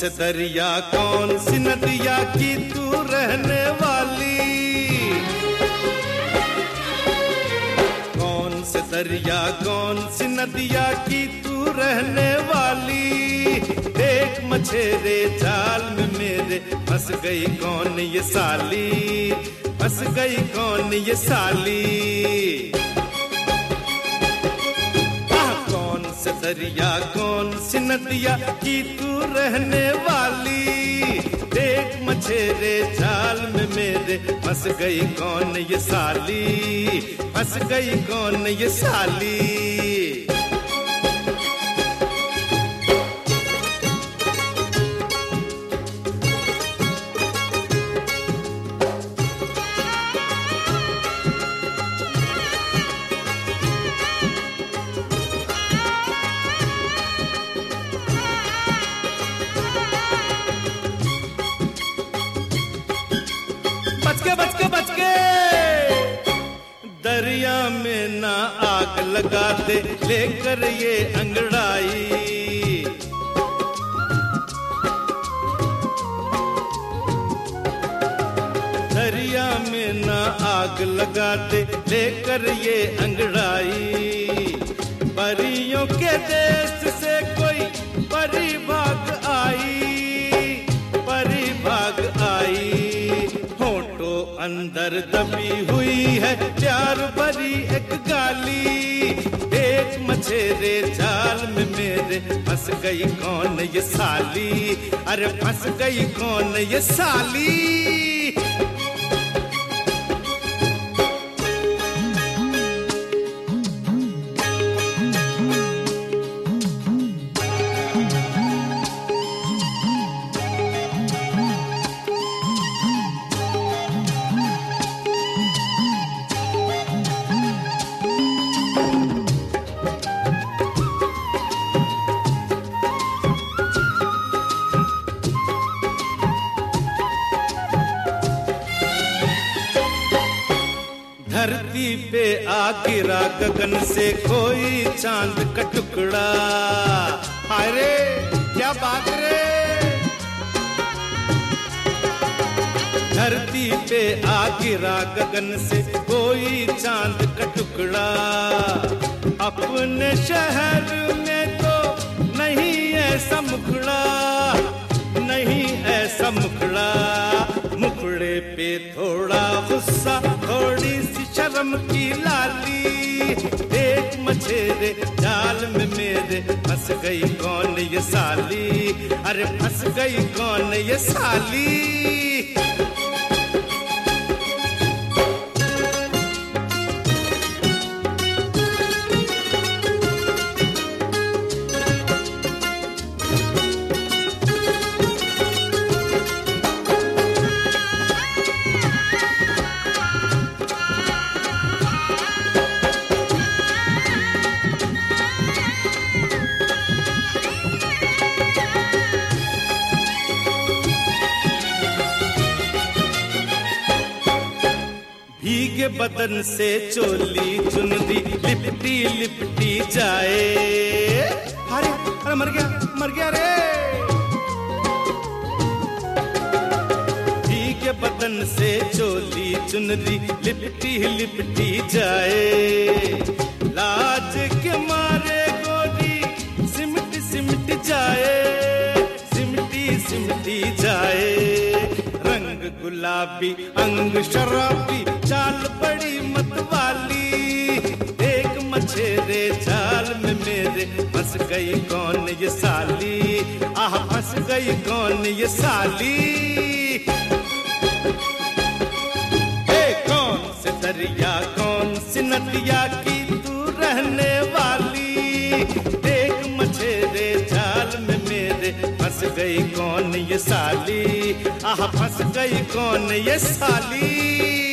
से दरिया कौन सी नदिया की तू रहने वाली, कौन से दरिया कौन सी नदिया की तू रहने वाली। देख मछेरे जाल में मेरे फंस गई कौन ये साली, फंस गई कौन ये साली। कौन से दरिया कौन सी नदिया की तू रहने वाली। देख मछेरे जाल में मेरे फंस गई कौन ये साली, फंस गई कौन ये साली। बच के दरिया में ना आग लगा दे लेकर ये अंगड़ाई। दरिया में ना आग लगा दे लेकर ये अंगड़ाई। परियों के देश से कोई परी भाग आई, परी भाग आई। अंदर दबी हुई है प्यार भरी एक गाली। एक मछेरे जाल में मेरे फंस गई कौन ये साली, अरे फंस गई कौन ये साली। धरती पे आ गिरा गगन से कोई चांद का टुकड़ा। हाय रे क्या बात रे। धरती पे आ गिरा गगन से कोई चांद का टुकड़ा। अपने शहर में तो नहीं ऐसा मुखड़ा, नहीं ऐसा मुखड़ा। मुखड़े पे थोड़ा गुस्सा, थोड़ी सी शर्म की लाली। एक मछेरे जाल में मेरे फंस गई कौन ये साली, अरे फंस गई कौन ये साली। भीगे बदन से चोली चुनरी लिपटी लिपटी जाए। अरे अरे मर गया रे। भीगे बदन से चोली चुनरी लिपटी लिपटी जाए। लाज के मारे गोरी सिमट सिमट जाए, सिमटी सिमटी जाए। रंग गुलाबी अंग शराबी चाल बड़ी मतवाली। एक मछेरे जाल में मेरे फंस गई कौन ये साली, आह फंस गई कौन ये साली। कौन से दरिया कौन सी नदिया की तू रहने वाली। एक मछेरे जाल में मेरे फंस गई कौन ये साली, आह फंस गई कौन ये साली।